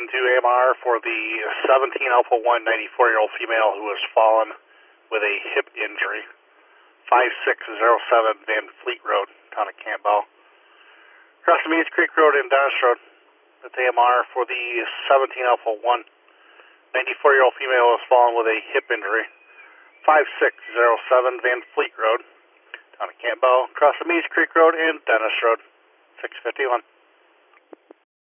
to AMR for the 17 Alpha 1 94-year-old female who has fallen with a hip injury. 5607 Van Fleet Road, town of Campbell. Across the Meads Creek Road and Dennis Road. That's AMR for the 17 Alpha 1 94-year-old female who has fallen with a hip injury. 5607 Van Fleet Road, town of Campbell. Across the Meads Creek Road and Dennis Road. 651.